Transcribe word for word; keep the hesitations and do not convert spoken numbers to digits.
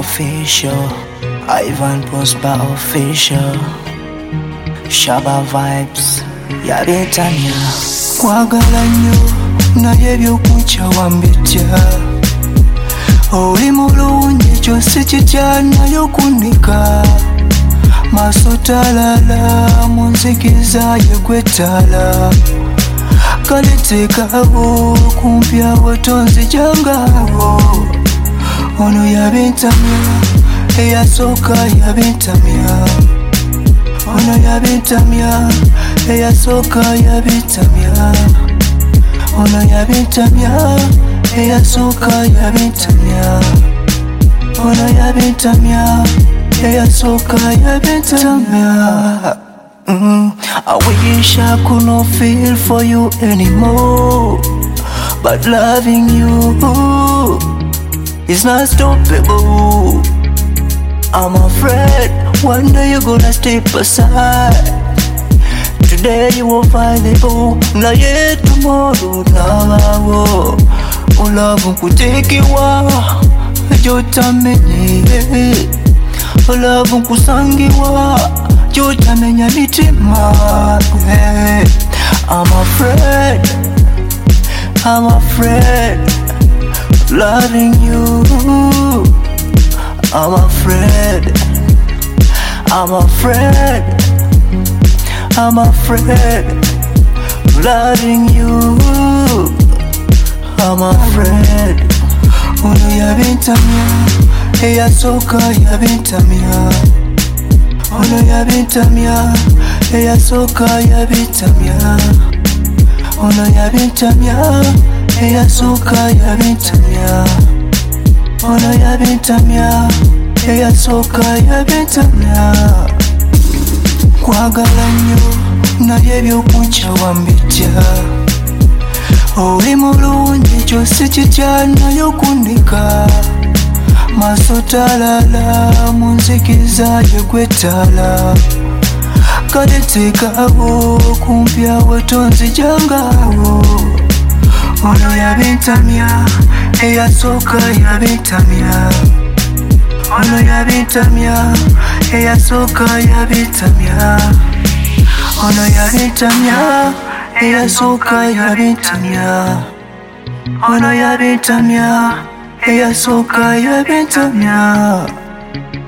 official, Ivan Prosper official, Shaba vibes, yabetanya. Kwagala nnyo naye ebyokunkya wambitya. Oli mulungi ekyo sikitya naye okunika. Maaso talala munzikiza ye gwe ttaala. Kale teekawo kumpi awo tonzijangawo. Ono yabentamya eyasooka yabentamya. Ono yabentamya eyasooka yabentamya. Ono yabentamya eyasooka yabentamya. Ono yabentamya eyasooka yabentamya. Mm, I wish I could not feel for you anymore, but loving you is not stoppable. I'm afraid one day you're gonna step aside. Today you won't find the ball, not yet tomorrow. Now, oh love could take you out. Jotamenye, oh love could sang you out. Jotamenya mitima. I'm afraid, I'm afraid loving you. I'm afraid, I'm afraid, I'm afraid loving you. I'm afraid. Ono yabentamya eyasooka yabentamya. Ono yabentamya eyasooka yabentamya. Ono yabentamya eyasooka yabentamya. Ono yabentamya eyasooka yabentamya. Kwagala nnyo naye ebyokunkya wambitya. Oli mulungi ekyo sikitya naye okunika. Maaso talala munzikiza ye gwe ttaala. Kale teekawo kumpi awo tonzijangawo. Ono yabentamya eyasooka yabentamya. Ono yabentamya eyasooka yabentamya. Ono yabentamya eyasooka yabentamya. Ono yabentamya eyasooka yabentamya.